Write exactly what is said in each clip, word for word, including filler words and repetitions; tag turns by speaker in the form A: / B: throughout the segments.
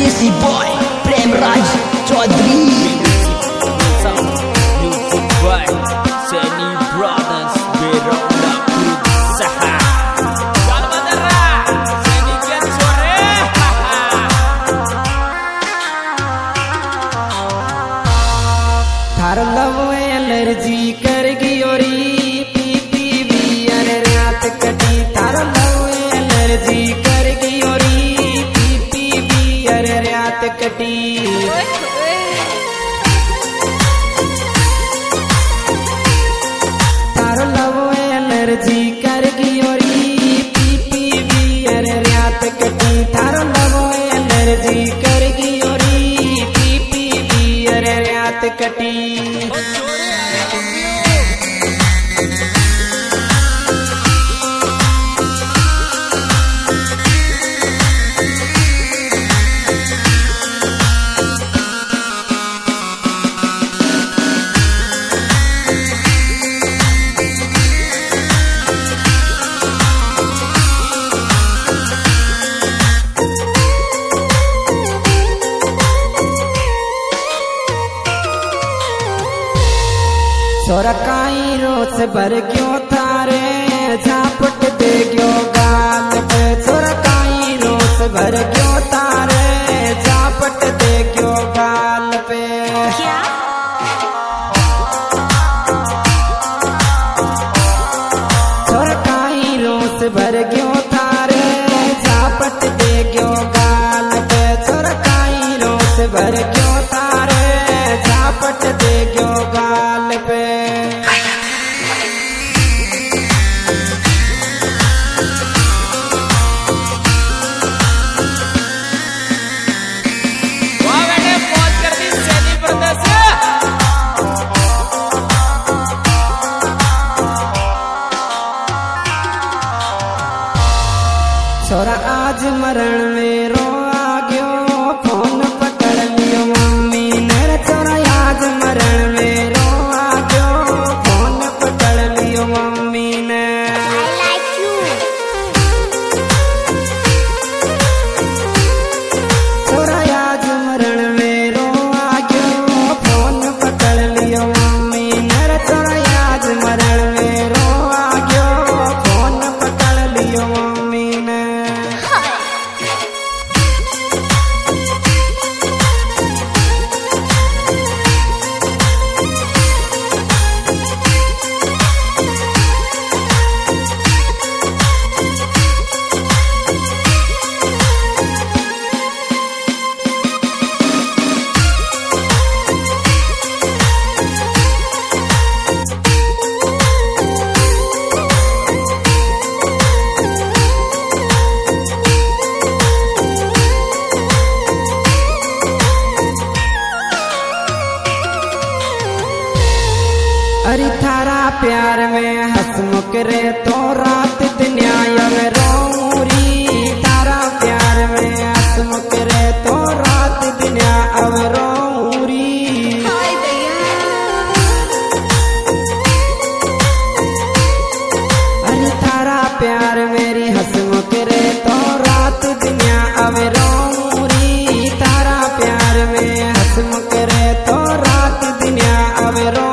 A: देसी boy Premraj Chaudhary.
B: Thar love allergy कर गियोरी पी पी बियर रात कटी। थार लव एलर्जी कर गियोरी पी पी बियर रात कटी। थार लव एलर्जी कर गियोरी पी पी बियर रात कटी। थार लव एलर्जी कर गियोरी पी पी बियर रात कटी। सोरकाई रोस भर क्यों थारे झापट दे क्यों गाल पे। सोरकाई रोस भर क्यों थारे झापट दे क्यों गाल पे। क्या सोरकाई रोस भर क्यों थारे झापट दे क्यों गाल पे। सोरकाई रोस भर क्यों थारे झापट दे क्यों गाल पे। छोरा आज मरण में रो आ गयो फोन पकड़ लियो मम्मी ने। छोरा आज मरण में रो आ गयो फोन पकड़ लियो मम्मी ने। छोरा आज मरण में रो आ गयो फोन पकड़ लियो मम्मी ने। छोरा आज मरण में रो आ गयो फोन पकड़ लियो मम्मी ने। अरे थारा प्यार में हंसमुख रे तो रात दुनिया में रोरी। थारा प्यार में हंसमुख रे तो रात दुनिया अब रोरी। अरे थारा प्यार मेरी हंसमुख रे तो रात दुनिया अब रोरी। थारा प्यार में हंसमुख रे तो रात दुनिया अब रोरी।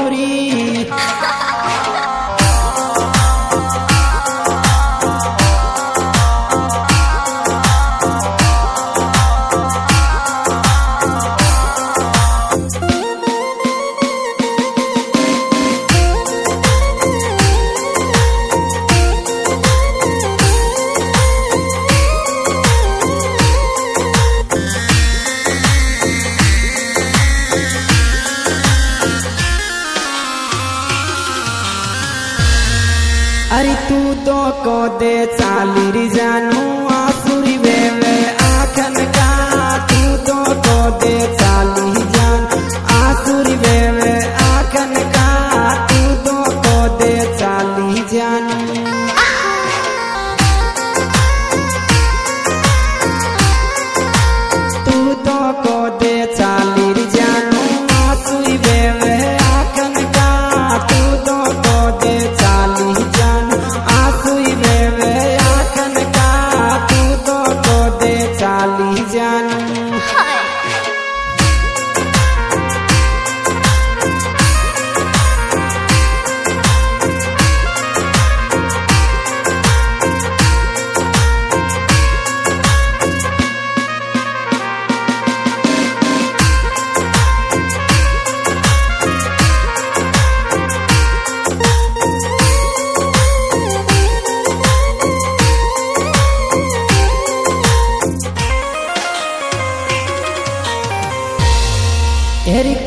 B: अरे तू तो को दे चाली री जानू आसुरी वेवे आखन का। तू तो को दे चाली जान आसुरी वेवे आखन का। तू तो को दे चाली जान। तू तो को दे चाली री जानू आसुरी वेवे आखन का। तू तो को दे चाली जान आसुई वेवे आखन का। तू तो को दे चाली जान।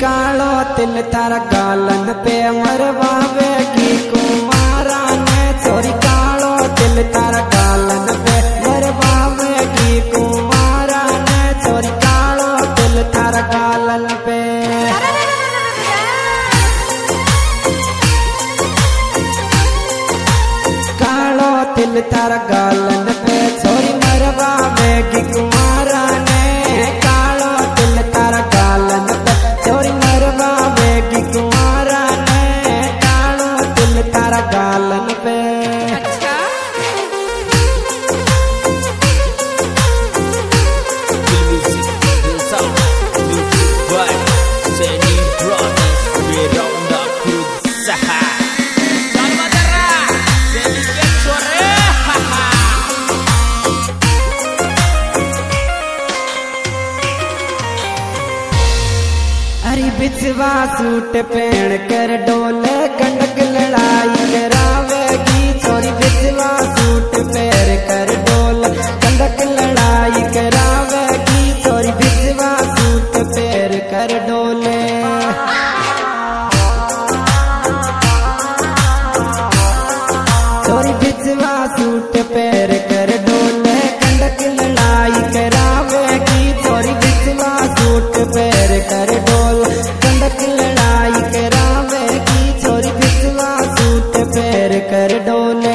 B: कालो तिल तारा गालन पे मरवावेगी कुमारा ने छोरी कालो तिल तारा गालन पे मरवावेगी कुमारा ने छोरी कालो तिल तारा गालन पे कालो तिल तारा गालन पे छोरी मरवावेगी कुमारा ने कालो तिल तारा गालन पे छोरी मरवावेगी कुमारा ने कालो तिल तारा गालन पे हरी बिचवा सूट पहन कर डोले कंडक लड़ाई करावेगी छोरी बिचवा सूट पहन कर डोले कंडक लड़ाई करावेगी छोरी बिचवा सूट पहन कर डोले छोरी बिचवा सूट पहन कर डोले कंडक लड़ाई करावेगी छोरी बिचवा सूट पहन कर डोले कंडक लड़ाई करावेगी छोरी बिचवा सूट पहन कर डोले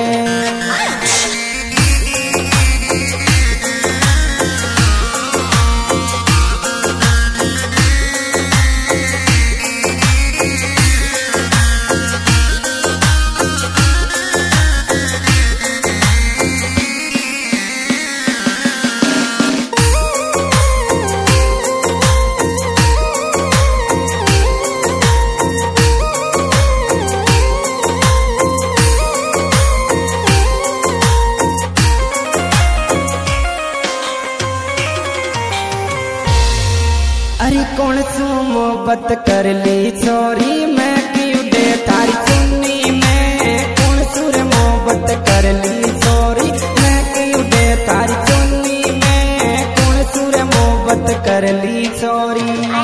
B: अरे कौन सू मोहब्बत कर ली छोरी मैं क्यों दे तारी चुन्नी में कौन सुर मोहब्बत कर ली छोरी मैं क्यों दे तारी चुन्नी में कौन सुर मोहब्बत कर ली छोरी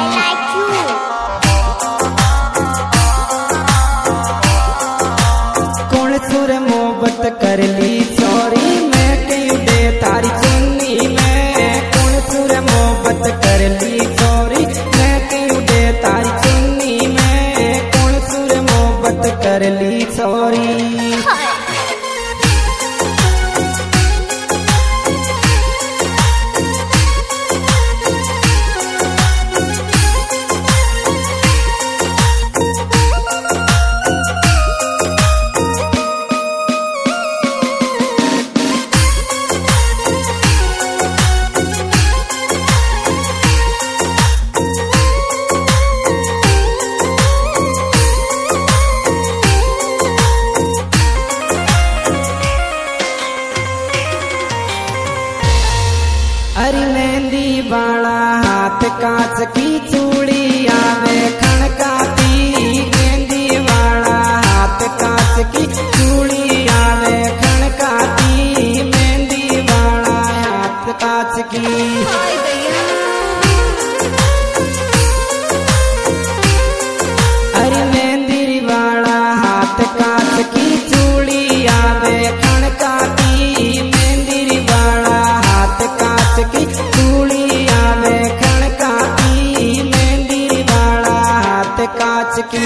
B: कौन सुर मोहब्बत कर ली छोरी मैं क्यों दे तारी चुन्नी में कौन सुर मोहब्बत कर ली छोरी मैं क्यों दे तारी चुन्नी में कौन सुर मोहब्बत कर ली छोरी हरी मेहंदी वाला हाथ कांच की चूड़ी आवे खणकाती मेहंदी वाला हाथ कांच की चूड़ी आवे खणकाती मेहंदी वाला हाथ कांच की हरी मेहंदी वाला हाथ कांच की चूड़ी आवे खणकाती मेहंदी वाला हाथ कांच की चूड़ी आवे खणकाती मेहंदी वाला हाथ कांच की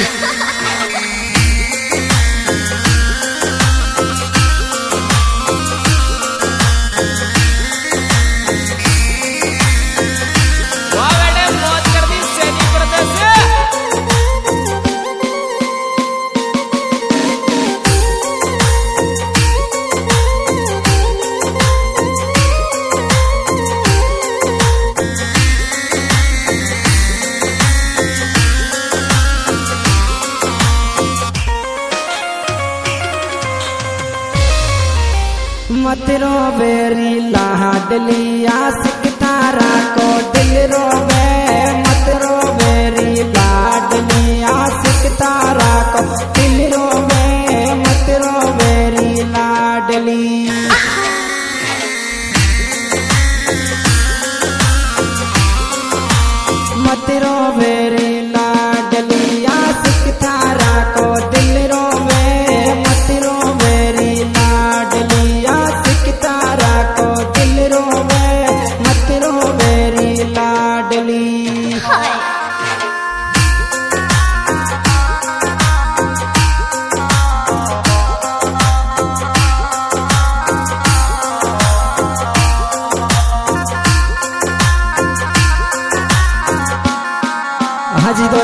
B: मत रोवेरी लाडली आशिक तारा को दिल रोवे मत रोवेरी लाडली आशिक तारा को दिल रोवे मत रोवेरी लाडली मत रोवेरी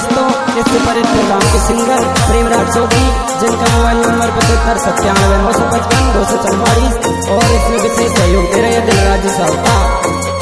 B: दोस्तों इस सुपरहिट गांव के सिंगर प्रेमराज चौधरी, जिनका मोबाइल नंबर पचहत्तर सत्तानवे नौ सौ पचपन दो सौ चौवालीस और इसमें विशेष सहयोग दे रहे हैं दिलराज साहब का।